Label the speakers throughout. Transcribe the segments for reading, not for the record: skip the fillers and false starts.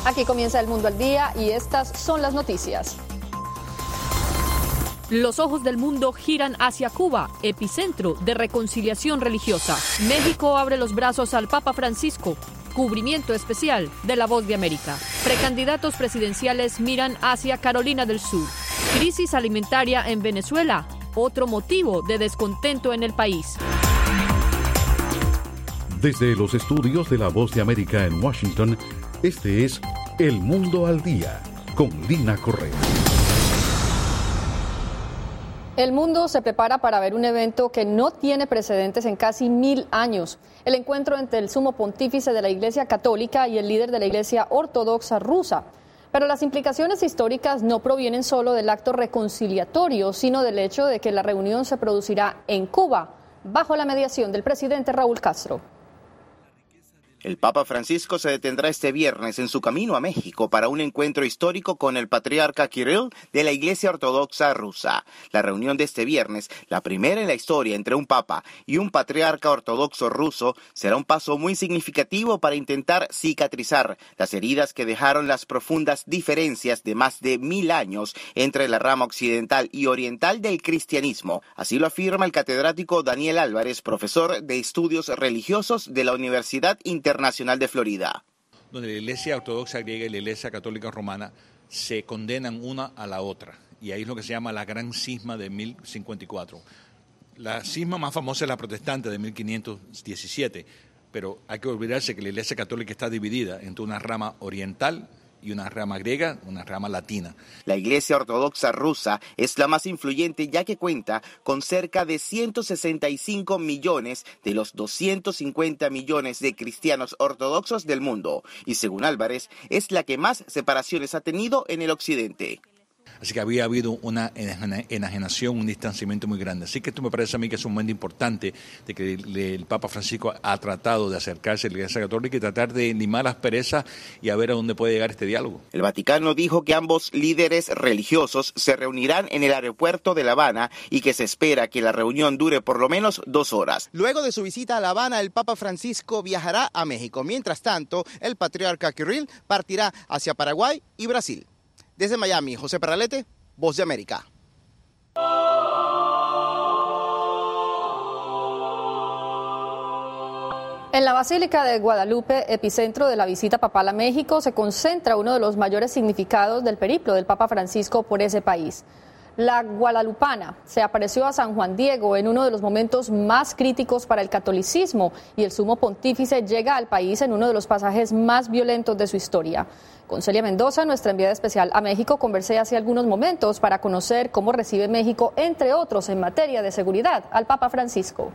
Speaker 1: Aquí comienza El Mundo al Día y estas son las noticias.
Speaker 2: Los ojos del mundo giran hacia Cuba, epicentro de reconciliación religiosa. México abre los brazos al Papa Francisco. Cubrimiento especial de La Voz de América. Precandidatos presidenciales miran hacia Carolina del Sur. Crisis alimentaria en Venezuela, otro motivo de descontento en el país.
Speaker 3: Desde los estudios de La Voz de América en Washington, este es El Mundo al Día, con Lina Correa.
Speaker 1: El mundo se prepara para ver un evento que no tiene precedentes en casi 1000 años. El encuentro entre el sumo pontífice de la Iglesia Católica y el líder de la Iglesia Ortodoxa rusa. Pero las implicaciones históricas no provienen solo del acto reconciliatorio, sino del hecho de que la reunión se producirá en Cuba, bajo la mediación del presidente Raúl Castro.
Speaker 4: El Papa Francisco se detendrá este viernes en su camino a México para un encuentro histórico con el patriarca Kirill de la Iglesia Ortodoxa rusa. La reunión de este viernes, la primera en la historia entre un papa y un patriarca ortodoxo ruso, será un paso muy significativo para intentar cicatrizar las heridas que dejaron las profundas diferencias de más de 1000 años entre la rama occidental y oriental del cristianismo. Así lo afirma el catedrático Daniel Álvarez, profesor de estudios religiosos de la Universidad Internacional de Florida.
Speaker 5: Donde la Iglesia Ortodoxa griega y la Iglesia Católica Romana se condenan una a la otra. Y ahí es lo que se llama la Gran Cisma de 1054. La cisma más famosa es la protestante de 1517, pero hay que olvidarse que la Iglesia Católica está dividida entre una rama oriental y una rama griega, una rama latina.
Speaker 4: La Iglesia Ortodoxa rusa es la más influyente ya que cuenta con cerca de 165 millones de los 250 millones de cristianos ortodoxos del mundo y, según Álvarez, es la que más separaciones ha tenido en el occidente.
Speaker 5: Así que había habido una enajenación, un distanciamiento muy grande. Así que esto me parece a mí que es un momento importante de que el Papa Francisco ha tratado de acercarse a la Iglesia Católica y tratar de limar las perezas y a ver a dónde puede llegar este diálogo.
Speaker 4: El Vaticano dijo que ambos líderes religiosos se reunirán en el aeropuerto de La Habana y que se espera que la reunión dure por lo menos 2 horas.
Speaker 6: Luego de su visita a La Habana, el Papa Francisco viajará a México. Mientras tanto, el patriarca Kirill partirá hacia Paraguay y Brasil. Desde Miami, José Perralete, Voz de América.
Speaker 1: En la Basílica de Guadalupe, epicentro de la visita papal a México, se concentra uno de los mayores significados del periplo del Papa Francisco por ese país. La guadalupana se apareció a San Juan Diego en uno de los momentos más críticos para el catolicismo y el sumo pontífice llega al país en uno de los pasajes más violentos de su historia. Con Celia Mendoza, nuestra enviada especial a México, conversé hace algunos momentos para conocer cómo recibe México, entre otros en materia de seguridad, al Papa Francisco.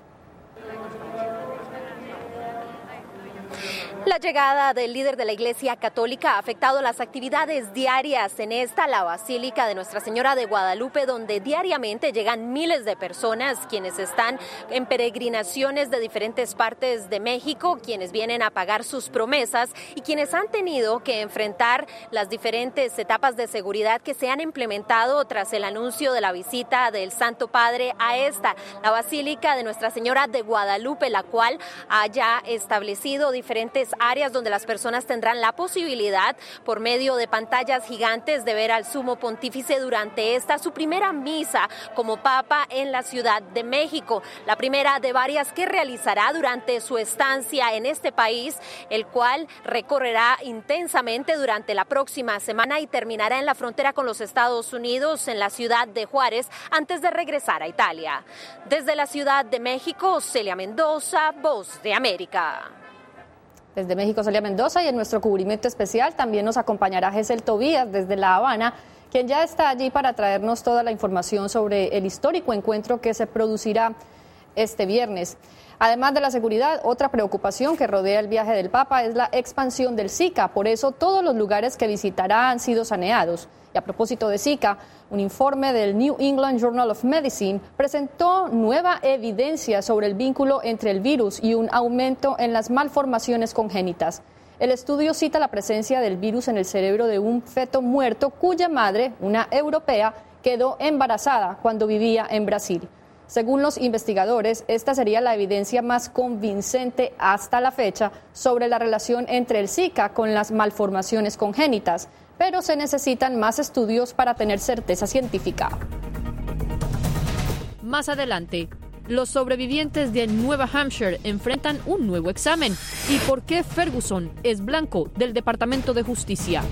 Speaker 7: La llegada del líder de la Iglesia Católica ha afectado las actividades diarias en la Basílica de Nuestra Señora de Guadalupe, donde diariamente llegan miles de personas quienes están en peregrinaciones de diferentes partes de México, quienes vienen a pagar sus promesas y quienes han tenido que enfrentar las diferentes etapas de seguridad que se han implementado tras el anuncio de la visita del Santo Padre a la Basílica de Nuestra Señora de Guadalupe, la cual haya establecido diferentes áreas donde las personas tendrán la posibilidad, por medio de pantallas gigantes, de ver al sumo pontífice durante su primera misa como papa en la Ciudad de México, la primera de varias que realizará durante su estancia en este país, el cual recorrerá intensamente durante la próxima semana y terminará en la frontera con los Estados Unidos, en la ciudad de Juárez, antes de regresar a Italia. Desde la Ciudad de México, Celia Mendoza, Voz de América.
Speaker 1: Desde México, Celia Mendoza, y en nuestro cubrimiento especial también nos acompañará Gesell Tobías desde La Habana, quien ya está allí para traernos toda la información sobre el histórico encuentro que se producirá este viernes. Además de la seguridad, otra preocupación que rodea el viaje del Papa es la expansión del Zika. Por eso, todos los lugares que visitará han sido saneados. Y a propósito de Zika, un informe del New England Journal of Medicine presentó nueva evidencia sobre el vínculo entre el virus y un aumento en las malformaciones congénitas. El estudio cita la presencia del virus en el cerebro de un feto muerto cuya madre, una europea, quedó embarazada cuando vivía en Brasil. Según los investigadores, esta sería la evidencia más convincente hasta la fecha sobre la relación entre el Zika con las malformaciones congénitas, pero se necesitan más estudios para tener certeza científica.
Speaker 2: Más adelante, los sobrevivientes de Nueva Hampshire enfrentan un nuevo examen. ¿Y por qué Ferguson es blanco del Departamento de Justicia?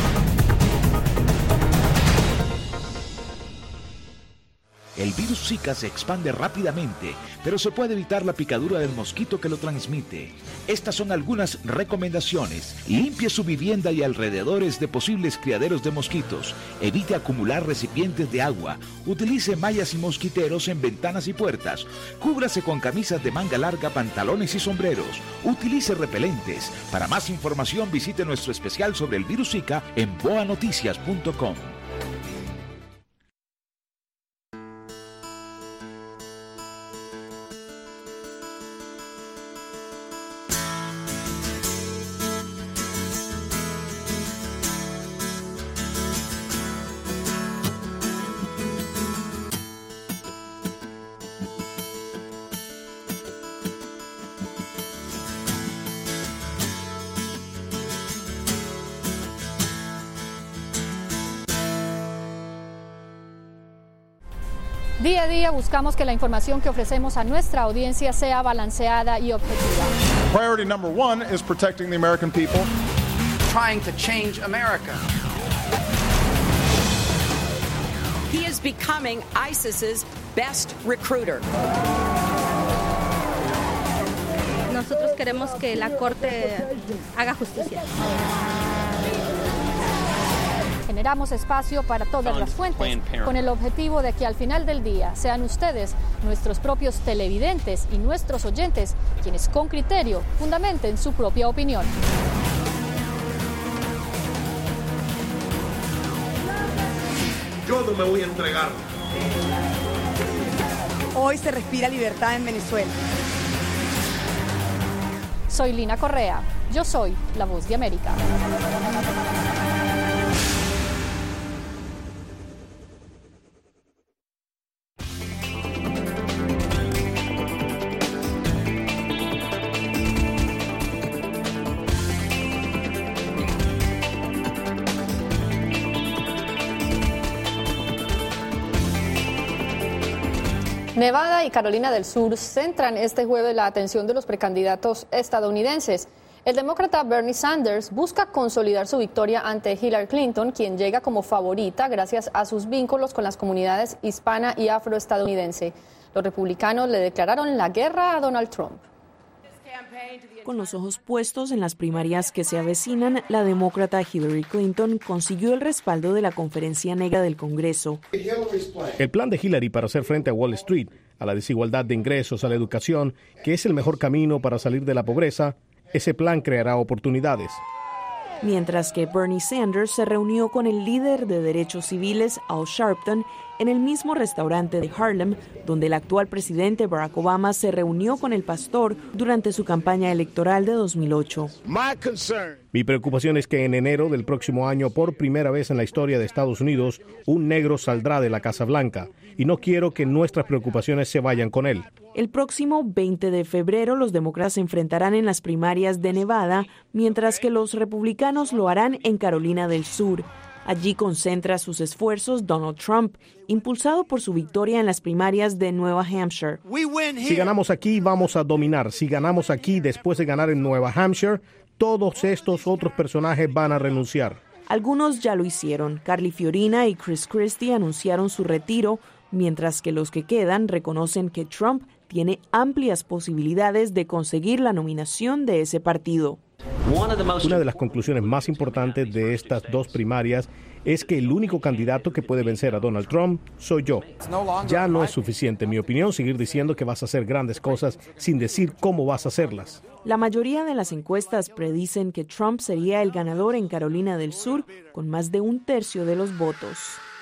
Speaker 8: El virus Zika se expande rápidamente, pero se puede evitar la picadura del mosquito que lo transmite. Estas son algunas recomendaciones. Limpie su vivienda y alrededores de posibles criaderos de mosquitos. Evite acumular recipientes de agua. Utilice mallas y mosquiteros en ventanas y puertas. Cúbrase con camisas de manga larga, pantalones y sombreros. Utilice repelentes. Para más información visite nuestro especial sobre el virus Zika en boanoticias.com.
Speaker 1: Día a día buscamos que la información que ofrecemos a nuestra audiencia sea balanceada y objetiva.
Speaker 9: Priority number one is protecting the American people.
Speaker 10: Trying to change America.
Speaker 11: He is becoming ISIS's best recruiter.
Speaker 12: Nosotros queremos que la Corte haga justicia.
Speaker 1: Generamos espacio para todas las fuentes, con el objetivo de que al final del día sean ustedes, nuestros propios televidentes y nuestros oyentes, quienes con criterio fundamenten su propia opinión.
Speaker 13: Yo no me voy a entregar.
Speaker 14: Hoy se respira libertad en Venezuela.
Speaker 1: Soy Lina Correa. Yo soy La Voz de América. Nevada y Carolina del Sur centran este jueves la atención de los precandidatos estadounidenses. El demócrata Bernie Sanders busca consolidar su victoria ante Hillary Clinton, quien llega como favorita gracias a sus vínculos con las comunidades hispana y afroestadounidense. Los republicanos le declararon la guerra a Donald Trump.
Speaker 15: Con los ojos puestos en las primarias que se avecinan, la demócrata Hillary Clinton consiguió el respaldo de la Conferencia Negra del Congreso.
Speaker 16: El plan de Hillary para hacer frente a Wall Street, a la desigualdad de ingresos, a la educación, que es el mejor camino para salir de la pobreza, ese plan creará oportunidades.
Speaker 15: Mientras que Bernie Sanders se reunió con el líder de derechos civiles, Al Sharpton, en el mismo restaurante de Harlem, donde el actual presidente Barack Obama se reunió con el pastor durante su campaña electoral de 2008.
Speaker 16: Mi preocupación es que en enero del próximo año, por primera vez en la historia de Estados Unidos, un negro saldrá de la Casa Blanca, y no quiero que nuestras preocupaciones se vayan con él.
Speaker 15: El próximo 20 de febrero, los demócratas se enfrentarán en las primarias de Nevada, mientras que los republicanos lo harán en Carolina del Sur. Allí concentra sus esfuerzos Donald Trump, impulsado por su victoria en las primarias de Nueva Hampshire.
Speaker 16: Si ganamos aquí, vamos a dominar. Si ganamos aquí, después de ganar en Nueva Hampshire, todos estos otros personajes van a renunciar.
Speaker 15: Algunos ya lo hicieron. Carly Fiorina y Chris Christie anunciaron su retiro, mientras que los que quedan reconocen que Trump tiene amplias posibilidades de conseguir la nominación de ese partido.
Speaker 16: Una de las conclusiones más importantes de estas dos primarias es que el único candidato que puede vencer a Donald Trump soy yo. Ya no es suficiente, en mi opinión, seguir diciendo que vas a hacer grandes cosas sin decir cómo vas a hacerlas.
Speaker 15: La mayoría de las encuestas predicen que Trump sería el ganador en Carolina del Sur con más de 1/3 de los votos.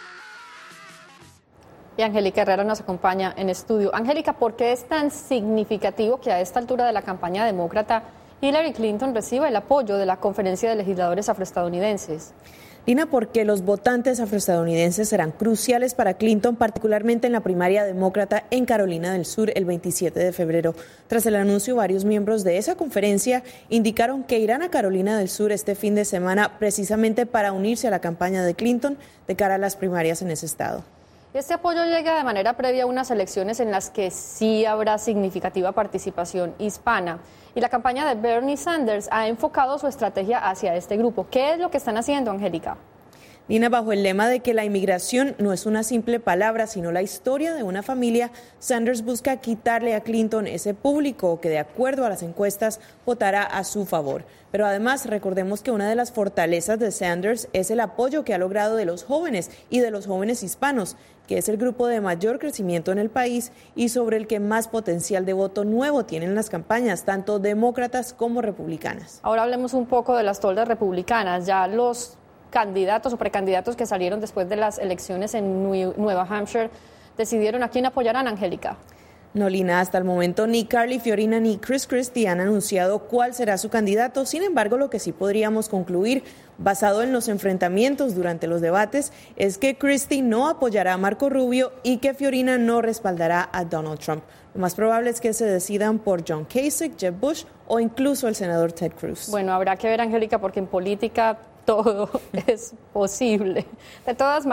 Speaker 1: Y Angélica Herrera nos acompaña en estudio. Angélica, ¿por qué es tan significativo que a esta altura de la campaña demócrata Hillary Clinton reciba el apoyo de la Conferencia de Legisladores Afroestadounidenses.
Speaker 15: Lina, porque los votantes afroestadounidenses serán cruciales para Clinton, particularmente en la primaria demócrata en Carolina del Sur el 27 de febrero. Tras el anuncio, varios miembros de esa conferencia indicaron que irán a Carolina del Sur este fin de semana precisamente para unirse a la campaña de Clinton de cara a las primarias en ese estado.
Speaker 1: Este apoyo llega de manera previa a unas elecciones en las que sí habrá significativa participación hispana. Y la campaña de Bernie Sanders ha enfocado su estrategia hacia este grupo. ¿Qué es lo que están haciendo, Angélica?
Speaker 15: Lina, bajo el lema de que la inmigración no es una simple palabra, sino la historia de una familia, Sanders busca quitarle a Clinton ese público que, de acuerdo a las encuestas, votará a su favor. Pero además, recordemos que una de las fortalezas de Sanders es el apoyo que ha logrado de los jóvenes y de los jóvenes hispanos, que es el grupo de mayor crecimiento en el país y sobre el que más potencial de voto nuevo tienen las campañas, tanto demócratas como republicanas.
Speaker 1: Ahora hablemos un poco de las toldas republicanas. Ya los candidatos o precandidatos que salieron después de las elecciones en Nueva Hampshire decidieron a quién apoyarán, Angélica.
Speaker 15: No, Lina, hasta el momento ni Carly Fiorina ni Chris Christie han anunciado cuál será su candidato. Sin embargo, lo que sí podríamos concluir, basado en los enfrentamientos durante los debates, es que Christie no apoyará a Marco Rubio y que Fiorina no respaldará a Donald Trump. Lo más probable es que se decidan por John Kasich, Jeb Bush o incluso el senador Ted Cruz.
Speaker 1: Bueno, habrá que ver, Angélica, porque en política todo es posible. De todas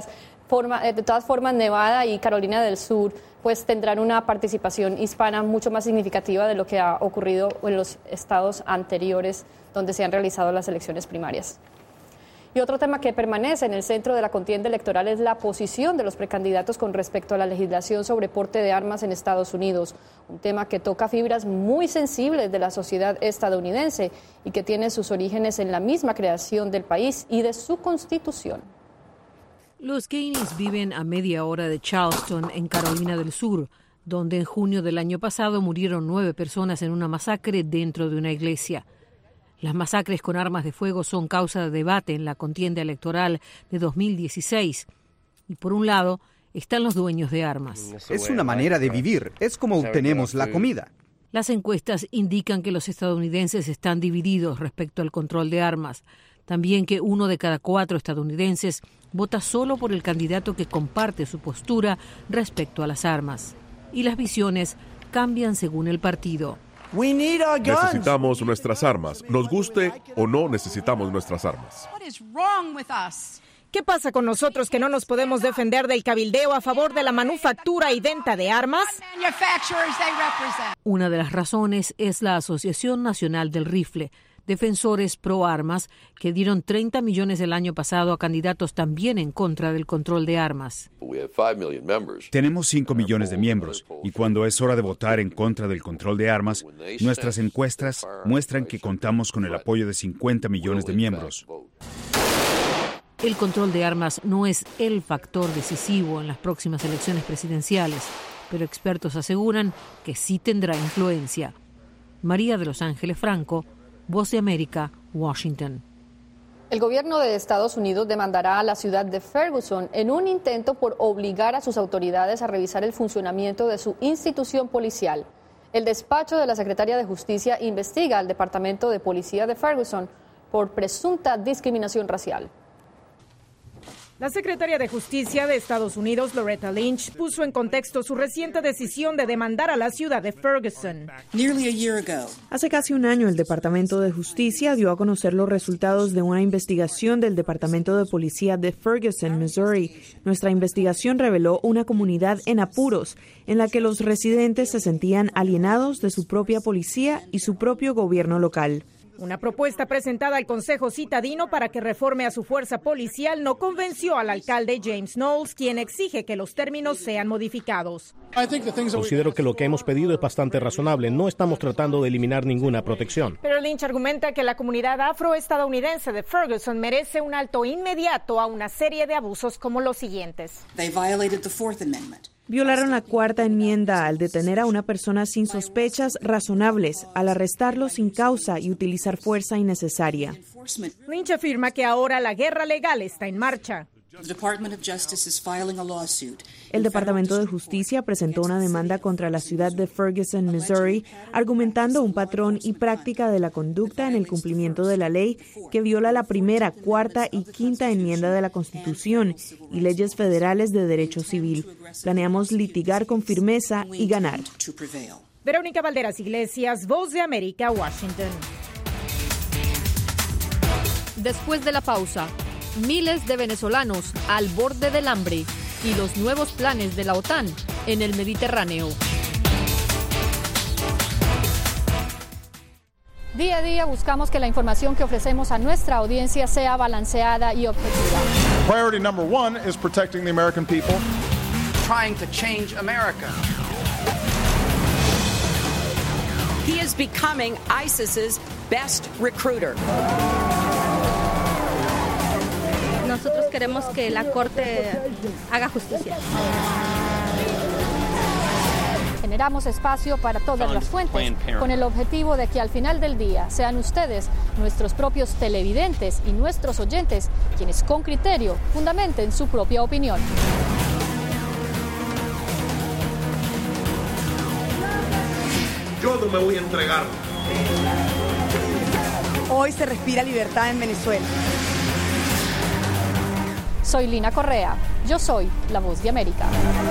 Speaker 1: formas, Nevada y Carolina del Sur pues tendrán una participación hispana mucho más significativa de lo que ha ocurrido en los estados anteriores donde se han realizado las elecciones primarias. Y otro tema que permanece en el centro de la contienda electoral es la posición de los precandidatos con respecto a la legislación sobre porte de armas en Estados Unidos, un tema que toca fibras muy sensibles de la sociedad estadounidense y que tiene sus orígenes en la misma creación del país y de su constitución.
Speaker 2: Los Gaines viven a media hora de Charleston, en Carolina del Sur, donde en junio del año pasado murieron 9 personas en una masacre dentro de una iglesia. Las masacres con armas de fuego son causa de debate en la contienda electoral de 2016. Y por un lado están los dueños de armas.
Speaker 17: Es una manera de vivir, es como obtenemos la comida.
Speaker 2: Las encuestas indican que los estadounidenses están divididos respecto al control de armas. También que 1 de cada 4 estadounidenses vota solo por el candidato que comparte su postura respecto a las armas. Y las visiones cambian según el partido.
Speaker 18: Necesitamos nuestras armas. Nos guste o no, necesitamos nuestras armas.
Speaker 19: ¿Qué pasa con nosotros que no nos podemos defender del cabildeo a favor de la manufactura y venta de armas?
Speaker 2: Una de las razones es la Asociación Nacional del Rifle, defensores pro armas que dieron 30 millones el año pasado a candidatos también en contra del control de armas.
Speaker 20: Tenemos 5 millones de miembros y cuando es hora de votar en contra del control de armas, nuestras encuestas muestran que contamos con el apoyo de 50 millones de miembros.
Speaker 2: El control de armas no es el factor decisivo en las próximas elecciones presidenciales, pero expertos aseguran que sí tendrá influencia. María de Los Ángeles Franco, Voz de América, Washington.
Speaker 1: El gobierno de Estados Unidos demandará a la ciudad de Ferguson en un intento por obligar a sus autoridades a revisar el funcionamiento de su institución policial. El despacho de la secretaria de Justicia investiga al Departamento de Policía de Ferguson por presunta discriminación racial.
Speaker 19: La secretaria de Justicia de Estados Unidos, Loretta Lynch, puso en contexto su reciente decisión de demandar a la ciudad de Ferguson.
Speaker 15: Hace casi un año, el Departamento de Justicia dio a conocer los resultados de una investigación del Departamento de Policía de Ferguson, Missouri. Nuestra investigación reveló una comunidad en apuros, en la que los residentes se sentían alienados de su propia policía y su propio gobierno local.
Speaker 19: Una propuesta presentada al Consejo Citadino para que reforme a su fuerza policial no convenció al alcalde James Knowles, quien exige que los términos sean modificados.
Speaker 16: Considero que lo que hemos pedido es bastante razonable. No estamos tratando de eliminar ninguna protección.
Speaker 19: Pero Lynch argumenta que la comunidad afroestadounidense de Ferguson merece un alto inmediato a una serie de abusos como los siguientes.
Speaker 15: Violaron la cuarta enmienda al detener a una persona sin sospechas razonables, al arrestarlo sin causa y utilizar fuerza innecesaria.
Speaker 19: Lynch afirma que ahora la guerra legal está en marcha.
Speaker 15: El Departamento de Justicia presentó una demanda contra la ciudad de Ferguson, Missouri, argumentando un patrón y práctica de la conducta en el cumplimiento de la ley que viola la primera, cuarta y quinta enmienda de la Constitución y leyes federales de derecho civil. Planeamos litigar con firmeza y ganar.
Speaker 19: Verónica Valderas Iglesias, Voz de América, Washington.
Speaker 2: Después de la pausa, miles de venezolanos al borde del hambre y los nuevos planes de la OTAN en el Mediterráneo.
Speaker 1: Día a día buscamos que la información que ofrecemos a nuestra audiencia sea balanceada y objetiva.
Speaker 9: Priority number one is protecting the American people.
Speaker 10: Trying to change America.
Speaker 11: He is becoming ISIS's best recruiter.
Speaker 12: Nosotros queremos que la Corte haga justicia.
Speaker 1: Generamos espacio para todas las fuentes, con el objetivo de que al final del día sean ustedes, nuestros propios televidentes y nuestros oyentes, quienes con criterio fundamenten su propia opinión.
Speaker 13: Yo no me voy a entregar.
Speaker 14: Hoy se respira libertad en Venezuela.
Speaker 1: Soy Lina Correa. Yo soy la Voz de América.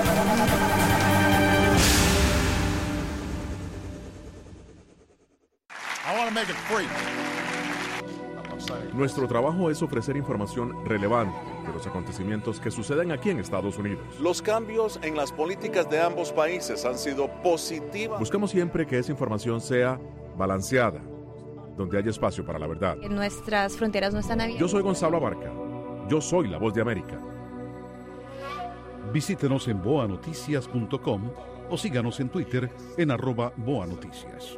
Speaker 18: Nuestro trabajo es ofrecer información relevante de los acontecimientos que suceden aquí en Estados Unidos.
Speaker 21: Los cambios en las políticas de ambos países han sido positivos.
Speaker 18: Buscamos siempre que esa información sea balanceada, donde haya espacio para la verdad.
Speaker 12: Nuestras fronteras no están abiertas.
Speaker 18: Yo soy Gonzalo Abarca. Yo soy la Voz de América.
Speaker 3: Visítenos en boanoticias.com o síganos en Twitter en @boanoticias.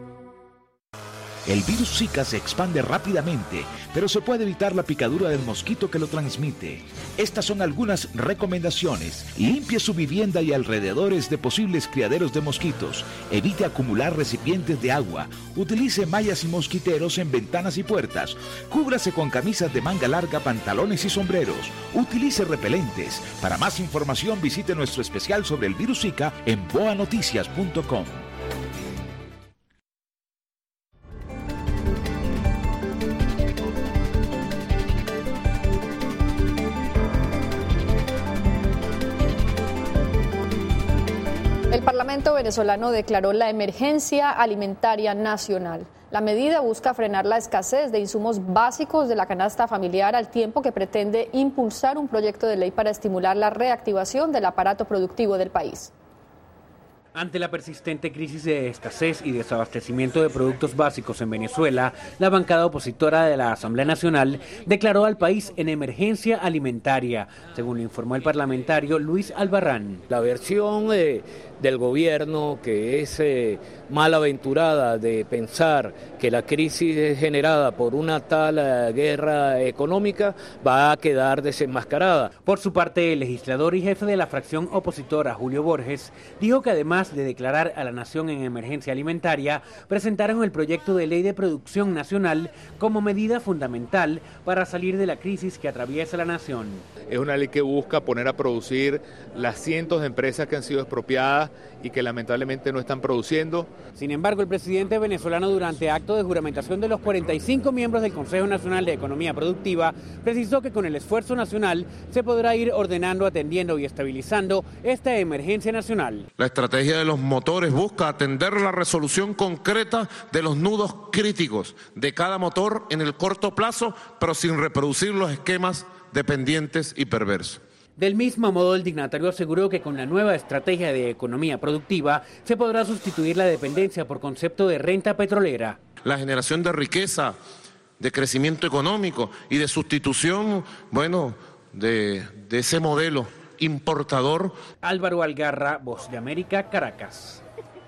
Speaker 8: El virus Zika se expande rápidamente, pero se puede evitar la picadura del mosquito que lo transmite. Estas son algunas recomendaciones. Limpie su vivienda y alrededores de posibles criaderos de mosquitos. Evite acumular recipientes de agua. Utilice mallas y mosquiteros en ventanas y puertas. Cúbrase con camisas de manga larga, pantalones y sombreros. Utilice repelentes. Para más información visite nuestro especial sobre el virus Zika en boanoticias.com.
Speaker 1: El Parlamento venezolano declaró la emergencia alimentaria nacional. La medida busca frenar la escasez de insumos básicos de la canasta familiar al tiempo que pretende impulsar un proyecto de ley para estimular la reactivación del aparato productivo del país.
Speaker 22: Ante la persistente crisis de escasez y desabastecimiento de productos básicos en Venezuela, la bancada opositora de la Asamblea Nacional declaró al país en emergencia alimentaria, según informó el parlamentario Luis Albarrán.
Speaker 23: La versión del gobierno, que es malaventurada de pensar que la crisis es generada por una tal guerra económica, va a quedar desenmascarada.
Speaker 22: Por su parte, el legislador y jefe de la fracción opositora, Julio Borges, dijo que además de declarar a la nación en emergencia alimentaria, presentaron el proyecto de ley de producción nacional como medida fundamental para salir de la crisis que atraviesa la nación.
Speaker 24: Es una ley que busca poner a producir las cientos de empresas que han sido expropiadas y que lamentablemente no están produciendo.
Speaker 22: Sin embargo, el presidente venezolano, durante acto de juramentación de los 45 miembros del Consejo Nacional de Economía Productiva, precisó que con el esfuerzo nacional se podrá ir ordenando, atendiendo y estabilizando esta emergencia nacional.
Speaker 13: La estrategia de los motores busca atender la resolución concreta de los nudos críticos de cada motor en el corto plazo, pero sin reproducir los esquemas dependientes y perversos.
Speaker 22: Del mismo modo, el dignatario aseguró que con la nueva estrategia de economía productiva se podrá sustituir la dependencia por concepto de renta petrolera.
Speaker 13: La generación de riqueza, de crecimiento económico y de sustitución, de ese modelo importador.
Speaker 22: Álvaro Algarra, Voz de América, Caracas.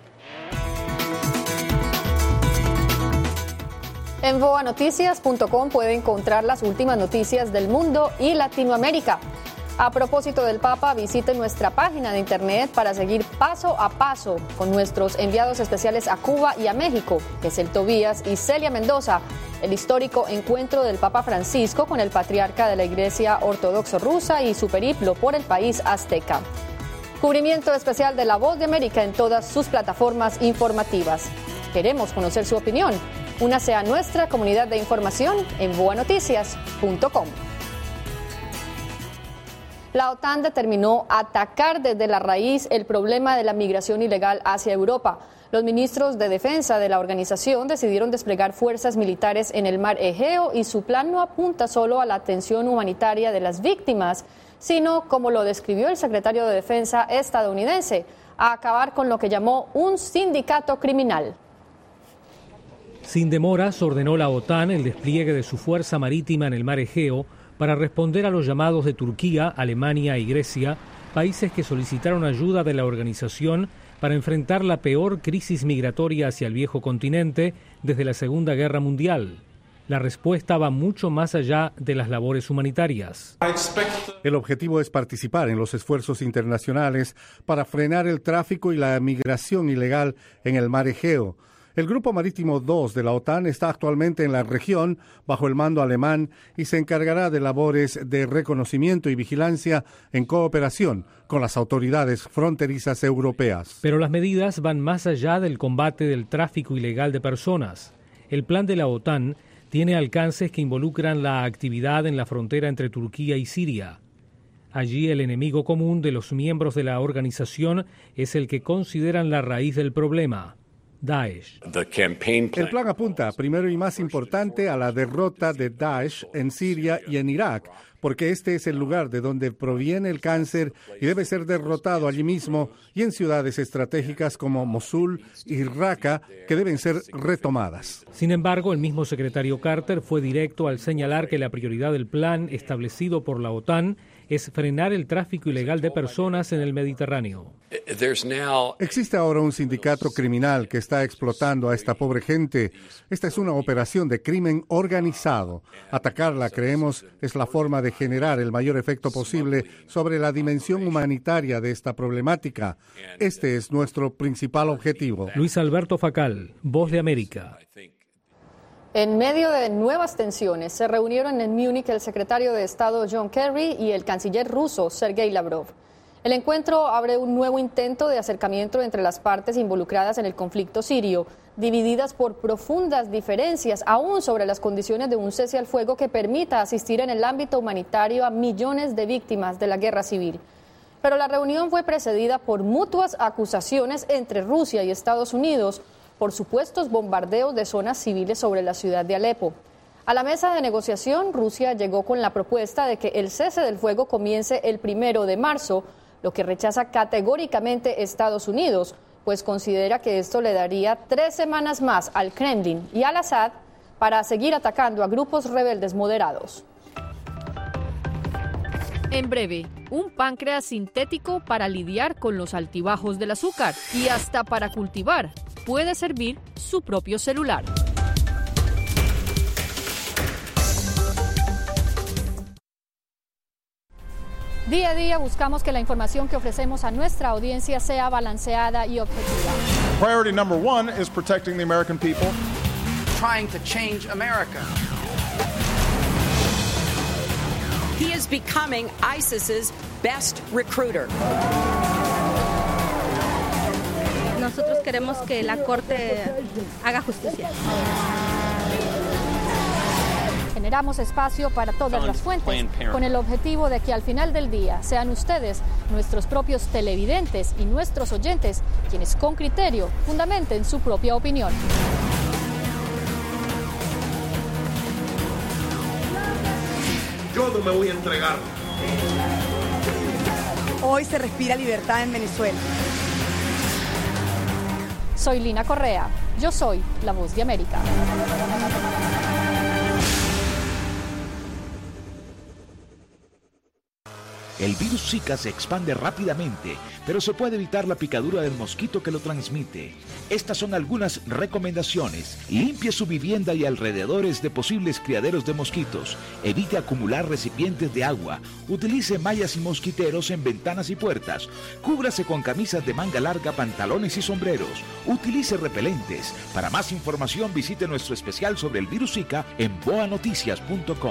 Speaker 1: En boanoticias.com puede encontrar las últimas noticias del mundo y Latinoamérica. A propósito del Papa, visite nuestra página de internet para seguir paso a paso con nuestros enviados especiales a Cuba y a México, Gesell Tobías y Celia Mendoza, el histórico encuentro del Papa Francisco con el patriarca de la Iglesia Ortodoxa Rusa y su periplo por el país azteca. Cubrimiento especial de La Voz de América en todas sus plataformas informativas. Queremos conocer su opinión. Únase a nuestra comunidad de información en boanoticias.com. La OTAN determinó atacar desde la raíz el problema de la migración ilegal hacia Europa. Los ministros de defensa de la organización decidieron desplegar fuerzas militares en el mar Egeo y su plan no apunta solo a la atención humanitaria de las víctimas, sino, como lo describió el secretario de Defensa estadounidense, a acabar con lo que llamó un sindicato criminal.
Speaker 4: Sin demoras, ordenó la OTAN el despliegue de su fuerza marítima en el mar Egeo para responder a los llamados de Turquía, Alemania y Grecia, países que solicitaron ayuda de la organización para enfrentar la peor crisis migratoria hacia el viejo continente desde la Segunda Guerra Mundial. La respuesta va mucho más allá de las labores humanitarias.
Speaker 5: El objetivo es participar en los esfuerzos internacionales para frenar el tráfico y la migración ilegal en el mar Egeo. El Grupo Marítimo 2 de la OTAN está actualmente en la región bajo el mando alemán y se encargará de labores de reconocimiento y vigilancia en cooperación con las autoridades fronterizas europeas.
Speaker 4: Pero las medidas van más allá del combate del tráfico ilegal de personas. El plan de la OTAN tiene alcances que involucran la actividad en la frontera entre Turquía y Siria. Allí el enemigo común de los miembros de la organización es el que consideran la raíz del problema: Daesh.
Speaker 5: El plan apunta, primero y más importante, a la derrota de Daesh en Siria y en Irak, porque este es el lugar de donde proviene el cáncer y debe ser derrotado allí mismo y en ciudades estratégicas como Mosul y Raqqa, que deben ser retomadas.
Speaker 4: Sin embargo, el mismo secretario Carter fue directo al señalar que la prioridad del plan establecido por la OTAN es frenar el tráfico ilegal de personas en el Mediterráneo.
Speaker 5: Existe ahora un sindicato criminal que está explotando a esta pobre gente. Esta es una operación de crimen organizado. Atacarla, creemos, es la forma de generar el mayor efecto posible sobre la dimensión humanitaria de esta problemática. Este es nuestro principal objetivo.
Speaker 4: Luis Alberto Facal, Voz de América.
Speaker 1: En medio de nuevas tensiones, se reunieron en Múnich el secretario de Estado John Kerry y el canciller ruso Sergei Lavrov. El encuentro abre un nuevo intento de acercamiento entre las partes involucradas en el conflicto sirio, divididas por profundas diferencias aún sobre las condiciones de un cese al fuego que permita asistir en el ámbito humanitario a millones de víctimas de la guerra civil. Pero la reunión fue precedida por mutuas acusaciones entre Rusia y Estados Unidos por supuestos bombardeos de zonas civiles sobre la ciudad de Alepo. A la mesa de negociación, Rusia llegó con la propuesta de que el cese del fuego comience el 1 de marzo, lo que rechaza categóricamente Estados Unidos, pues considera que esto le daría 3 semanas más al Kremlin y al Assad para seguir atacando a grupos rebeldes moderados.
Speaker 2: En breve, un páncreas sintético para lidiar con los altibajos del azúcar y hasta para cultivar puede servir su propio celular.
Speaker 1: Día a día buscamos que la información que ofrecemos a nuestra audiencia sea balanceada y objetiva.
Speaker 9: Priority number 1 is protecting the American people.
Speaker 10: Trying to change America.
Speaker 11: He is becoming ISIS's best recruiter.
Speaker 12: Nosotros queremos que la Corte haga justicia.
Speaker 1: Generamos espacio para todas las fuentes, con el objetivo de que al final del día sean ustedes, nuestros propios televidentes y nuestros oyentes, quienes con criterio fundamenten su propia opinión.
Speaker 6: Yo no me voy a entregar.
Speaker 14: Hoy se respira libertad en Venezuela.
Speaker 1: Soy Lina Correa. Yo soy La Voz de América.
Speaker 8: El virus Zika se expande rápidamente, pero se puede evitar la picadura del mosquito que lo transmite. Estas son algunas recomendaciones. Limpie su vivienda y alrededores de posibles criaderos de mosquitos. Evite acumular recipientes de agua. Utilice mallas y mosquiteros en ventanas y puertas. Cúbrase con camisas de manga larga, pantalones y sombreros. Utilice repelentes. Para más información visite nuestro especial sobre el virus Zika en boanoticias.com.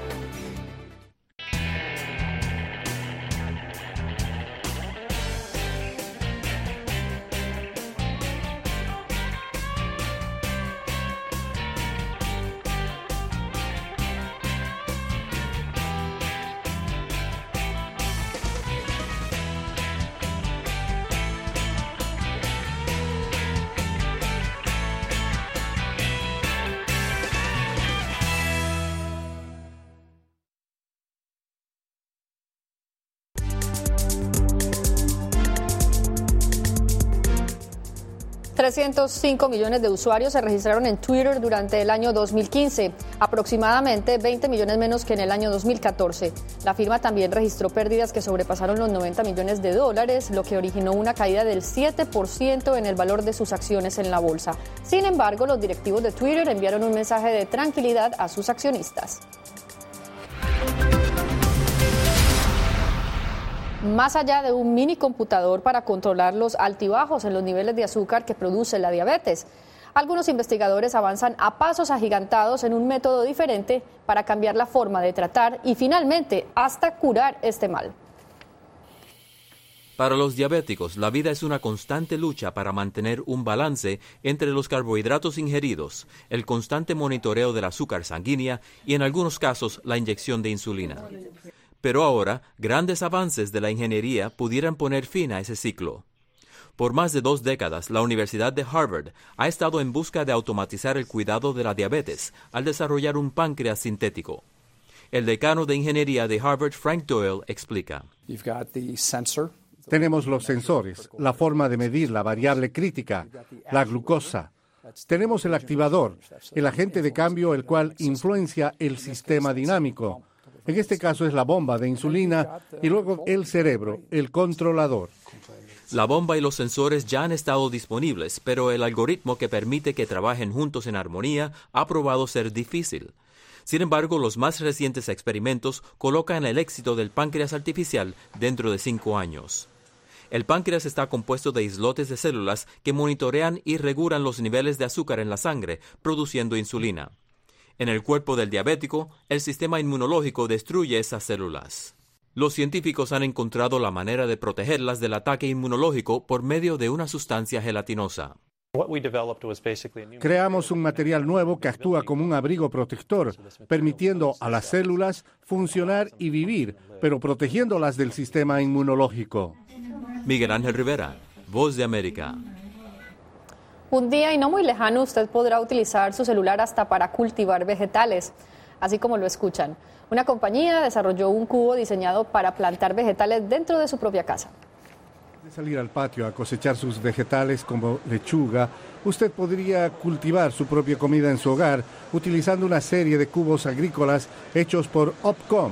Speaker 1: $305 millones de usuarios se registraron en Twitter durante el año 2015, aproximadamente 20 millones menos que en el año 2014. La firma también registró pérdidas que sobrepasaron los $90 millones, lo que originó una caída del 7% en el valor de sus acciones en la bolsa. Sin embargo, los directivos de Twitter enviaron un mensaje de tranquilidad a sus accionistas. Más allá de un mini computador para controlar los altibajos en los niveles de azúcar que produce la diabetes, algunos investigadores avanzan a pasos agigantados en un método diferente para cambiar la forma de tratar y finalmente hasta curar este mal.
Speaker 7: Para los diabéticos, la vida es una constante lucha para mantener un balance entre los carbohidratos ingeridos, el constante monitoreo del azúcar sanguínea y, en algunos casos, la inyección de insulina. Pero ahora, grandes avances de la ingeniería pudieran poner fin a ese ciclo. Por más de 2 décadas, la Universidad de Harvard ha estado en busca de automatizar el cuidado de la diabetes al desarrollar un páncreas sintético. El decano de ingeniería de Harvard, Frank Doyle, explica.
Speaker 5: Tenemos los sensores, la forma de medir la variable crítica, la glucosa. Tenemos el activador, el agente de cambio, el cual influencia el sistema dinámico. En este caso es la bomba de insulina y luego el cerebro, el controlador.
Speaker 7: La bomba y los sensores ya han estado disponibles, pero el algoritmo que permite que trabajen juntos en armonía ha probado ser difícil. Sin embargo, los más recientes experimentos colocan el éxito del páncreas artificial dentro de 5 años. El páncreas está compuesto de islotes de células que monitorean y regulan los niveles de azúcar en la sangre, produciendo insulina. En el cuerpo del diabético, el sistema inmunológico destruye esas células. Los científicos han encontrado la manera de protegerlas del ataque inmunológico por medio de una sustancia gelatinosa.
Speaker 5: Creamos un material nuevo que actúa como un abrigo protector, permitiendo a las células funcionar y vivir, pero protegiéndolas del sistema inmunológico.
Speaker 7: Miguel Ángel Rivera, Voz de América.
Speaker 1: Un día y no muy lejano usted podrá utilizar su celular hasta para cultivar vegetales, así como lo escuchan. Una compañía desarrolló un cubo diseñado para plantar vegetales dentro de su propia casa.
Speaker 5: De salir al patio a cosechar sus vegetales como lechuga, usted podría cultivar su propia comida en su hogar utilizando una serie de cubos agrícolas hechos por Opcom.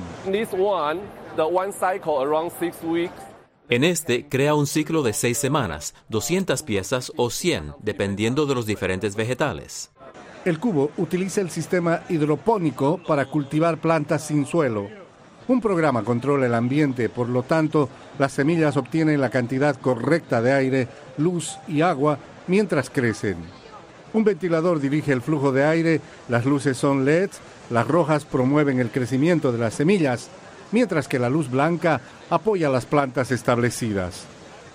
Speaker 7: En este, crea un ciclo de 6 semanas, 200 piezas o 100, dependiendo de los diferentes vegetales.
Speaker 5: El cubo utiliza el sistema hidropónico para cultivar plantas sin suelo. Un programa controla el ambiente, por lo tanto, las semillas obtienen la cantidad correcta de aire, luz y agua mientras crecen. Un ventilador dirige el flujo de aire, las luces son LEDs, las rojas promueven el crecimiento de las semillas, mientras que la luz blanca apoya las plantas establecidas.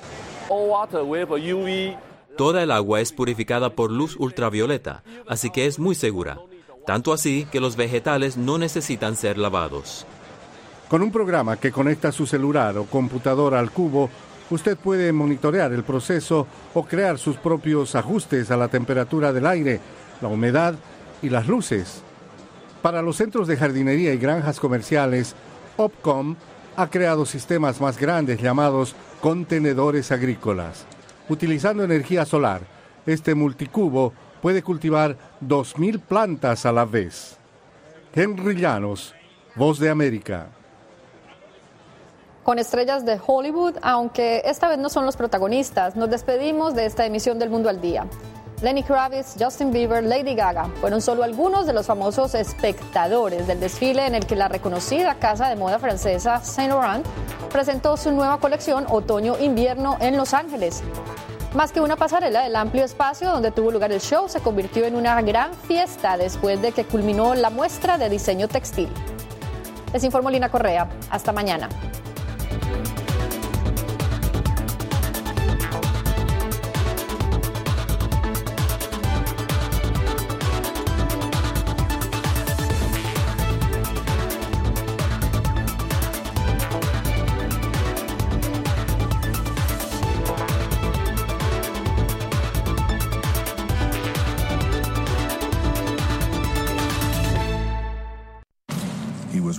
Speaker 7: Toda el agua es purificada por luz ultravioleta, así que es muy segura. Tanto así que los vegetales no necesitan ser lavados.
Speaker 5: Con un programa que conecta su celular o computadora al cubo, usted puede monitorear el proceso o crear sus propios ajustes a la temperatura del aire, la humedad y las luces. Para los centros de jardinería y granjas comerciales, Opcom ha creado sistemas más grandes llamados contenedores agrícolas. Utilizando energía solar, este multicubo puede cultivar 2,000 plantas a la vez. Henry Llanos, Voz de América.
Speaker 1: con estrellas de Hollywood, aunque esta vez no son los protagonistas. Nos despedimos de esta emisión del Mundo al Día. Lenny Kravitz, Justin Bieber, Lady Gaga fueron solo algunos de los famosos espectadores del desfile en el que la reconocida casa de moda francesa Saint Laurent presentó su nueva colección Otoño-Invierno en Los Ángeles. Más que una pasarela, el amplio espacio donde tuvo lugar el show se convirtió en una gran fiesta después de que culminó la muestra de diseño textil. Les informó Lina Correa. Hasta mañana.